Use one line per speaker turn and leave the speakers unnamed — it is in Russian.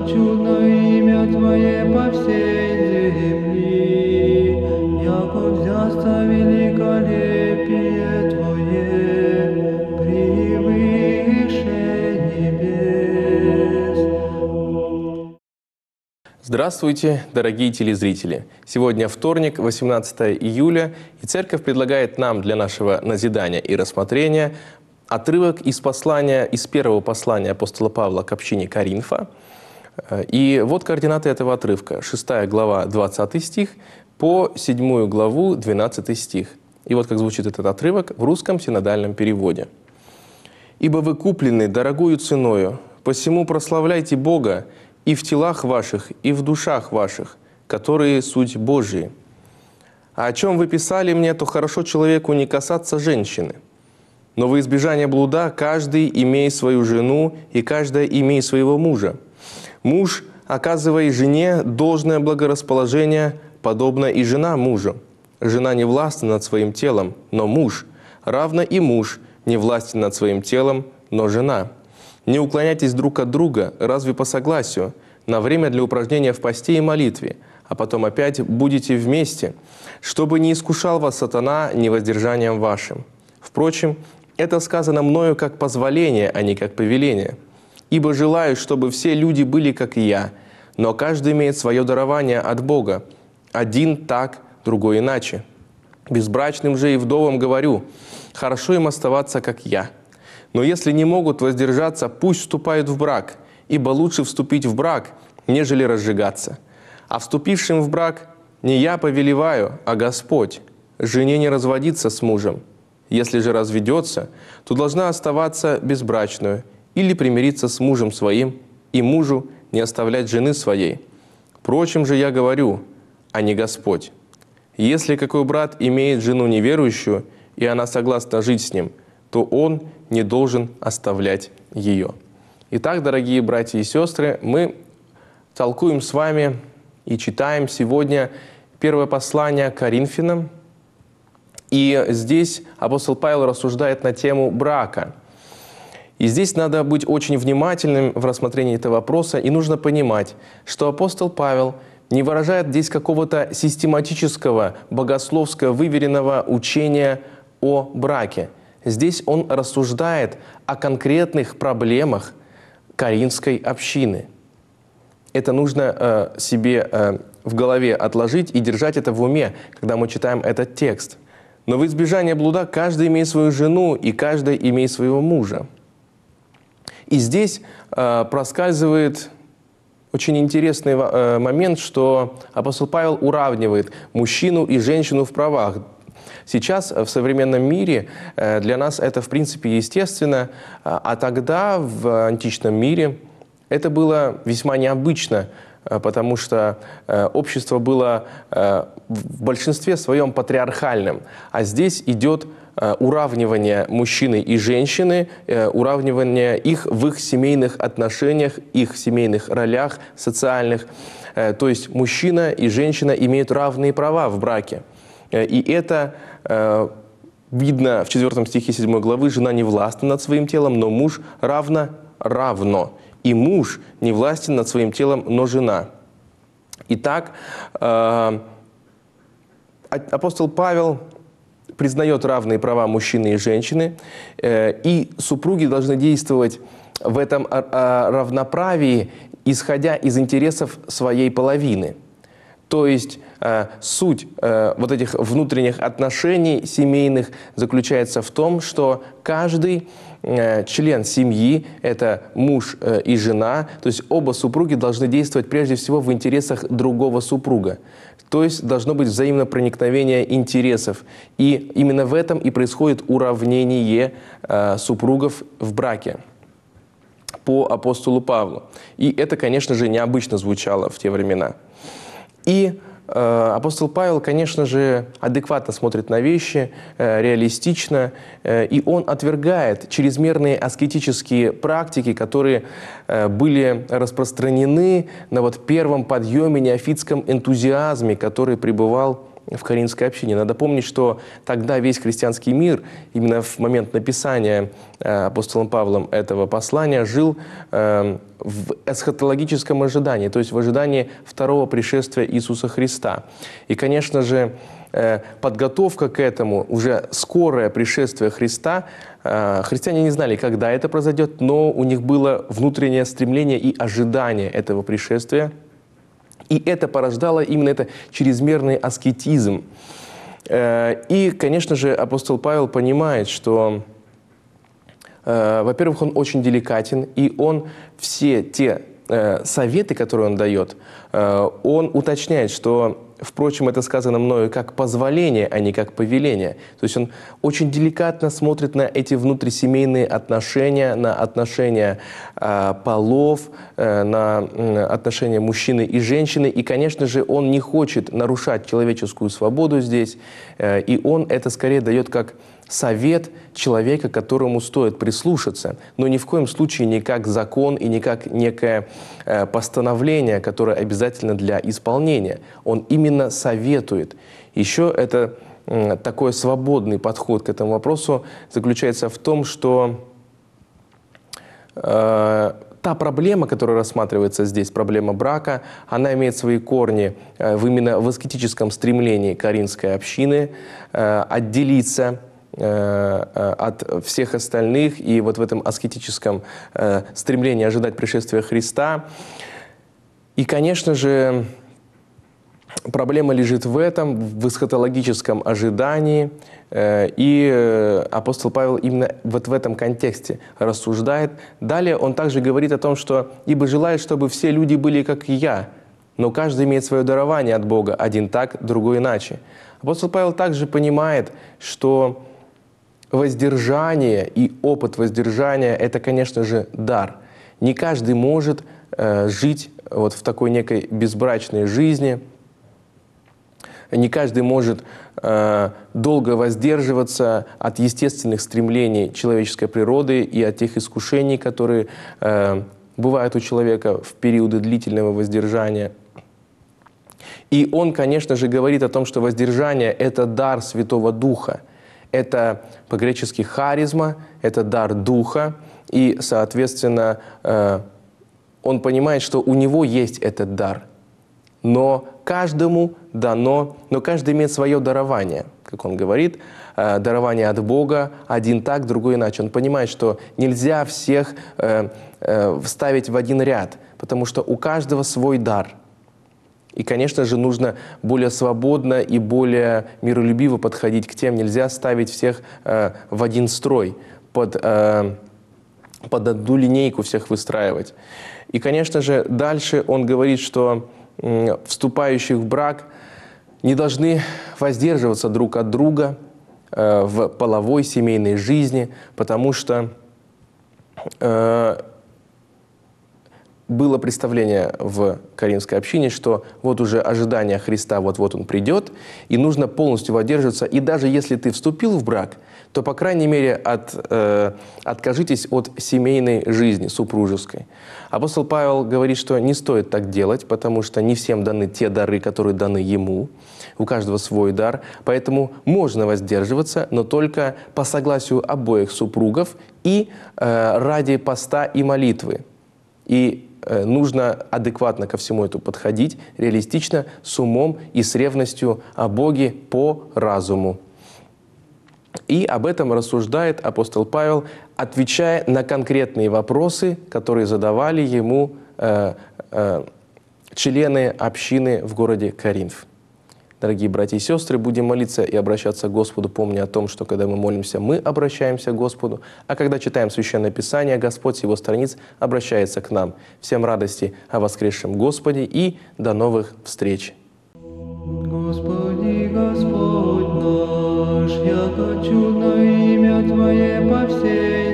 чудно имя Твое по всей земли, яко взясться великолепие Твое превыше небес.
Здравствуйте, дорогие телезрители! Сегодня вторник, 18 июля, и Церковь предлагает нам для нашего назидания и рассмотрения отрывок из первого послания апостола Павла к общине Коринфа. И вот координаты этого отрывка. 6 глава, 20 стих, по 7 главу, 12 стих. И вот как звучит этот отрывок в русском синодальном переводе. «Ибо вы куплены дорогою ценою, посему прославляйте Бога и в телах ваших, и в душах ваших, которые суть Божии. А о чем вы писали мне, то хорошо человеку не касаться женщины. Но во избежание блуда каждый имеет свою жену, и каждая имеет своего мужа. Муж, оказывая жене должное благорасположение, подобно и жена мужу. Жена не властна над своим телом, но муж. Равно и муж не властен над своим телом, но жена. Не уклоняйтесь друг от друга, разве по согласию, на время для упражнения в посте и молитве, а потом опять будете вместе, чтобы не искушал вас сатана невоздержанием вашим. Впрочем, это сказано мною как позволение, а не как повеление. Ибо желаю, чтобы все люди были, как и я, но каждый имеет свое дарование от Бога. Один так, другой иначе. Безбрачным же и вдовам говорю, хорошо им оставаться, как я. Но если не могут воздержаться, пусть вступают в брак, ибо лучше вступить в брак, нежели разжигаться. А вступившим в брак не я повелеваю, а Господь. Жене не разводиться с мужем. Если же разведется, то должна оставаться безбрачную или примириться с мужем своим, и мужу не оставлять жены своей. Впрочем же я говорю, а не Господь. Если какой брат имеет жену неверующую, и она согласна жить с ним, то он не должен оставлять ее». Итак, дорогие братья и сестры, мы толкуем с вами и читаем сегодня первое послание к Коринфянам. И здесь апостол Павел рассуждает на тему брака. И здесь надо быть очень внимательным в рассмотрении этого вопроса, и нужно понимать, что апостол Павел не выражает здесь какого-то систематического, богословского, выверенного учения о браке. Здесь он рассуждает о конкретных проблемах коринфской общины. Это нужно себе в голове отложить и держать это в уме, когда мы читаем этот текст. Но в избежание блуда каждый имеет свою жену, и каждый имеет своего мужа. И здесь проскальзывает очень интересный момент, что апостол Павел уравнивает мужчину и женщину в правах. Сейчас в современном мире для нас это в принципе естественно, а тогда в античном мире это было весьма необычно, потому что общество было в большинстве своем патриархальным. А здесь идет уравнивание мужчины и женщины, уравнивание их в их семейных отношениях, их семейных ролях социальных. То есть мужчина и женщина имеют равные права в браке. И это видно в 4 стихе 7 главы. «Жена не властна над своим телом, но муж равно. И муж не властен над своим телом, но жена». Итак, апостол Павел признает равные права мужчины и женщины, и супруги должны действовать в этом равноправии, исходя из интересов своей половины. То есть суть вот этих внутренних отношений семейных заключается в том, что каждый член семьи, это муж и жена, то есть оба супруги должны действовать прежде всего в интересах другого супруга. То есть должно быть взаимное проникновение интересов. И именно в этом и происходит уравнение супругов в браке по апостолу Павлу. И это, конечно же, необычно звучало в те времена. И апостол Павел, конечно же, адекватно смотрит на вещи, реалистично, и он отвергает чрезмерные аскетические практики, которые были распространены на вот первом подъеме, неофитском энтузиазме, который пребывал в Коринфской общине. Надо помнить, что тогда весь христианский мир, именно в момент написания апостолом Павлом этого послания, жил в эсхатологическом ожидании, то есть в ожидании второго пришествия Иисуса Христа. И, конечно же, подготовка к этому, уже скорое пришествие Христа, христиане не знали, когда это произойдет, но у них было внутреннее стремление и ожидание этого пришествия. И это порождало именно это чрезмерный аскетизм. И, конечно же, апостол Павел понимает, что, во-первых, он очень деликатен, и он все те советы, которые он дает, он уточняет, что, впрочем, это сказано мною как позволение, а не как повеление. То есть он очень деликатно смотрит на эти внутрисемейные отношения, на отношения полов, на отношения мужчины и женщины. И, конечно же, он не хочет нарушать человеческую свободу здесь. И он это скорее дает как совет человека, которому стоит прислушаться, но ни в коем случае не как закон и не как некое постановление, которое обязательно для исполнения. Он именно советует. Еще это такой свободный подход к этому вопросу заключается в том, что та проблема, которая рассматривается здесь, проблема брака, она имеет свои корни именно в аскетическом стремлении коринфской общины отделиться от всех остальных, и вот в этом аскетическом стремлении ожидать пришествия Христа. И, конечно же, проблема лежит в этом, в эсхатологическом ожидании, и апостол Павел именно вот в этом контексте рассуждает. Далее он также говорит о том, что «Ибо желает, чтобы все люди были, как и я, но каждый имеет свое дарование от Бога, один так, другой иначе». Апостол Павел также понимает, что воздержание и опыт воздержания – это, конечно же, дар. Не каждый может жить вот в такой некой безбрачной жизни, не каждый может долго воздерживаться от естественных стремлений человеческой природы и от тех искушений, которые бывают у человека в периоды длительного воздержания. И он, конечно же, говорит о том, что воздержание – это дар Святого Духа. Это по-гречески харизма, это дар Духа, и, соответственно, он понимает, что у него есть этот дар. Но каждому дано, но каждый имеет свое дарование, как он говорит, дарование от Бога, один так, другой иначе. Он понимает, что нельзя всех вставить в один ряд, потому что у каждого свой дар. И, конечно же, нужно более свободно и более миролюбиво подходить к тем. Нельзя ставить всех в один строй, под одну линейку всех выстраивать. И, конечно же, дальше он говорит, что вступающие в брак не должны воздерживаться друг от друга в половой семейной жизни, потому что было представление в коринфской общине, что вот уже ожидание Христа, вот-вот Он придет, и нужно полностью воздерживаться. И даже если ты вступил в брак, то, по крайней мере, откажитесь от семейной жизни, супружеской. Апостол Павел говорит, что не стоит так делать, потому что не всем даны те дары, которые даны ему. У каждого свой дар. Поэтому можно воздерживаться, но только по согласию обоих супругов и ради поста и молитвы. И нужно адекватно ко всему этому подходить, реалистично, с умом и с ревностью о Боге по разуму. И об этом рассуждает апостол Павел, отвечая на конкретные вопросы, которые задавали ему члены общины в городе Коринф. Дорогие братья и сестры, будем молиться и обращаться к Господу, помня о том, что когда мы молимся, мы обращаемся к Господу, а когда читаем Священное Писание, Господь с Его страниц обращается к нам. Всем радости о воскресшем Господе и до новых встреч!
Господи, Господь наш, яко чудно имя Твое по всей